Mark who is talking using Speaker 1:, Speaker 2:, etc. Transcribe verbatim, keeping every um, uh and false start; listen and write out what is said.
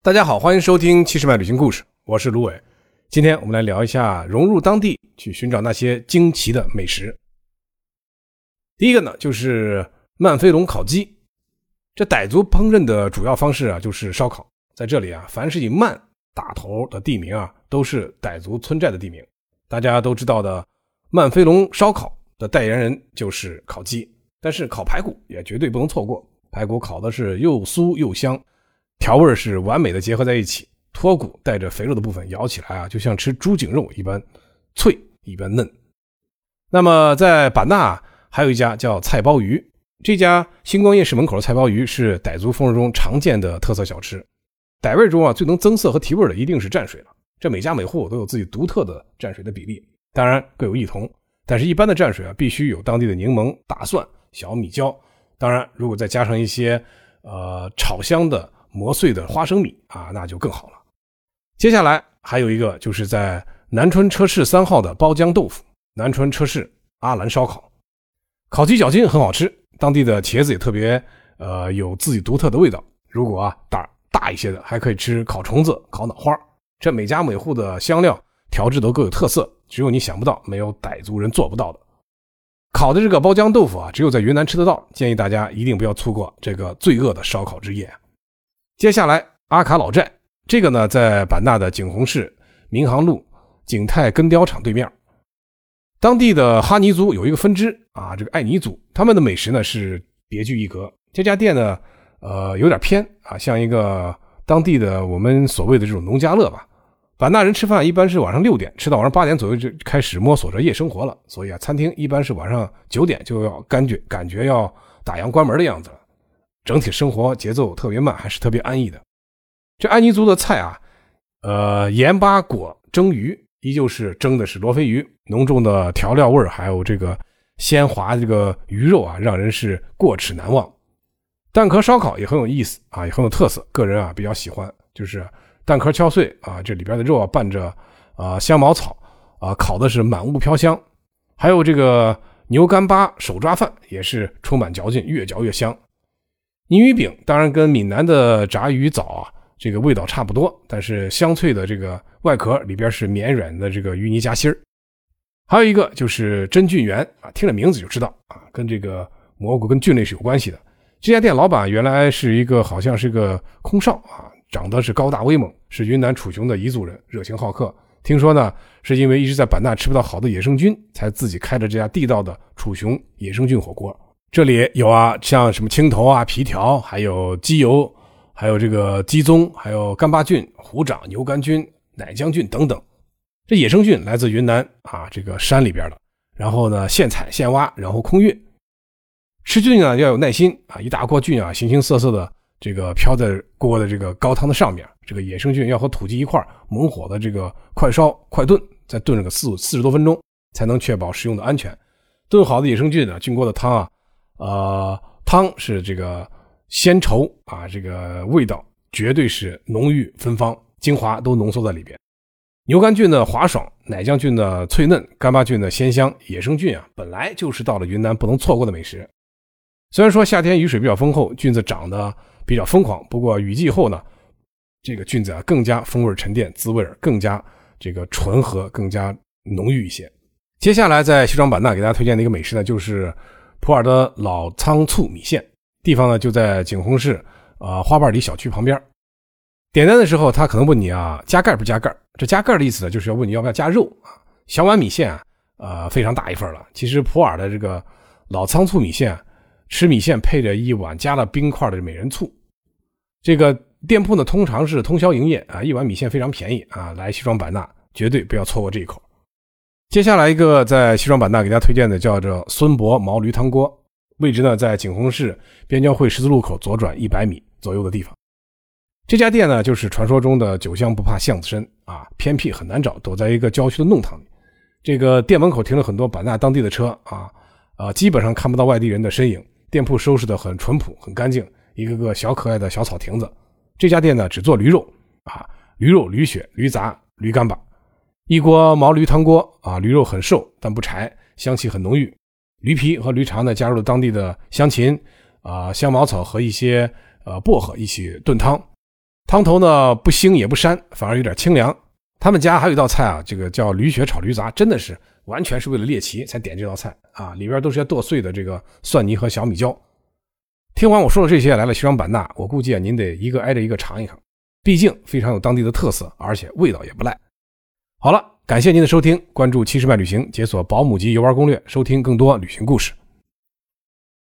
Speaker 1: 大家好，欢迎收听七十迈旅行故事，我是卢伟。今天我们来聊一下融入当地，去寻找那些惊奇的美食。第一个呢，就是曼飞龙烤鸡。这傣族烹饪的主要方式啊，就是烧烤。在这里啊，凡是以曼打头的地名啊，都是傣族村寨的地名。大家都知道的曼飞龙烧烤的代言人就是烤鸡，但是烤排骨也绝对不能错过。排骨烤的是又酥又香，调味是完美的结合在一起，脱骨带着肥肉的部分咬起来啊，就像吃猪颈肉一般脆一般嫩。那么在版纳还有一家叫菜包鱼，这家星光夜市门口的菜包鱼是傣族风味中常见的特色小吃。傣味中啊，最能增色和提味的一定是蘸水了。这每家每户都有自己独特的蘸水的比例，当然各有异同，但是一般的蘸水啊，必须有当地的柠檬、大蒜、小米椒，当然如果再加上一些呃炒香的磨碎的花生米啊，那就更好了。接下来还有一个就是在南川车市三号的包浆豆腐，南川车市阿兰烧烤，烤鸡脚筋很好吃，当地的茄子也特别呃有自己独特的味道。如果啊胆大一些的，还可以吃烤虫子、烤脑花。这每家每户的香料调制都各有特色，只有你想不到，没有傣族人做不到的。烤的这个包浆豆腐啊，只有在云南吃得到，建议大家一定不要错过这个罪恶的烧烤之夜。接下来阿卡老寨，这个呢在版纳的景洪市民航路景泰根雕厂对面。当地的哈尼族有一个分支啊，这个爱尼族，他们的美食呢是别具一格。这家店呢呃有点偏啊，像一个当地的我们所谓的这种农家乐吧。版纳人吃饭一般是晚上六点吃到晚上八点左右就开始摸索着夜生活了，所以啊餐厅一般是晚上九点就要感觉感觉要打烊关门的样子了。整体生活节奏特别慢，还是特别安逸的。这爱尼族的菜啊，呃，盐巴果蒸鱼，依旧是蒸的是罗非鱼，浓重的调料味还有这个鲜滑这个鱼肉啊，让人是过齿难忘。蛋壳烧烤也很有意思啊，也很有特色，个人啊比较喜欢，就是蛋壳敲碎啊，这里边的肉啊拌着啊香茅草啊，烤的是满屋飘香。还有这个牛干巴手抓饭也是充满嚼劲，越嚼越香。泥鱼饼当然跟闽南的炸鱼枣啊这个味道差不多，但是香脆的这个外壳里边是绵软的这个鱼泥夹心儿。还有一个就是真菌园啊，听了名字就知道啊，跟这个蘑菇跟菌类是有关系的。这家店老板原来是一个好像是个空少啊，长得是高大威猛，是云南楚雄的彝族人，热情好客。听说呢是因为一直在版纳吃不到好的野生菌，才自己开了这家地道的楚雄野生菌火锅。这里有啊，像什么青头啊、皮条，还有鸡油，还有这个鸡枞，还有干巴菌、虎掌、牛肝菌、奶浆菌等等。这野生菌来自云南啊，这个山里边的，然后呢现采现挖，然后空运。吃菌呢要有耐心啊，一大锅菌啊，形形色色的这个飘在锅的这个高汤的上面。这个野生菌要和土鸡一块猛火的这个快烧快炖，再炖了个四四十多分钟，才能确保食用的安全。炖好的野生菌呢，菌锅的汤啊，呃，汤是这个鲜稠啊，这个味道绝对是浓郁芬芳，精华都浓缩在里边。牛肝菌的滑爽，奶浆菌的脆嫩，干巴菌的鲜香，野生菌啊，本来就是到了云南不能错过的美食。虽然说夏天雨水比较丰厚，菌子长得比较疯狂，不过雨季后呢，这个菌子啊更加风味沉淀，滋味更加这个醇和，更加浓郁一些。接下来在西双版纳给大家推荐的一个美食呢，就是普洱的老仓醋米线，地方呢就在景洪市呃花瓣里小区旁边。点单的时候他可能问你啊加盖不加盖，这加盖的意思呢就是要问你要不要加肉啊。小碗米线啊呃非常大一份了，其实普洱的这个老仓醋米线啊，吃米线配着一碗加了冰块的美人醋。这个店铺呢通常是通宵营业啊，一碗米线非常便宜啊，来西双版纳绝对不要错过这一口。接下来一个在西双版纳给大家推荐的叫做孙伯毛驴汤锅，位置呢在景洪市边交会十字路口左转一百米左右的地方。这家店呢就是传说中的酒香不怕巷子深啊，偏僻很难找，躲在一个郊区的弄堂里。这个店门口停了很多版纳当地的车啊，啊基本上看不到外地人的身影。店铺收拾得很淳朴很干净，一个个小可爱的小草亭子。这家店呢只做驴肉啊，驴肉、驴血、驴杂、驴干巴。一锅毛驴汤锅啊，驴肉很瘦但不柴，香气很浓郁。驴皮和驴肠呢加入了当地的香芹啊、香茅草和一些呃薄荷一起炖汤。 汤头呢不腥也不膻，反而有点清凉。他们家还有一道菜啊，这个叫驴血炒驴杂，真的是完全是为了猎奇才点这道菜啊，里边都是些剁碎的这个蒜泥和小米椒。听完我说的这些，来了西双版纳，我估计啊您得一个挨着一个尝一尝，毕竟非常有当地的特色，而且味道也不赖。好了，感谢您的收听，关注七十迈旅行，解锁保姆级游玩攻略，收听更多旅行故事。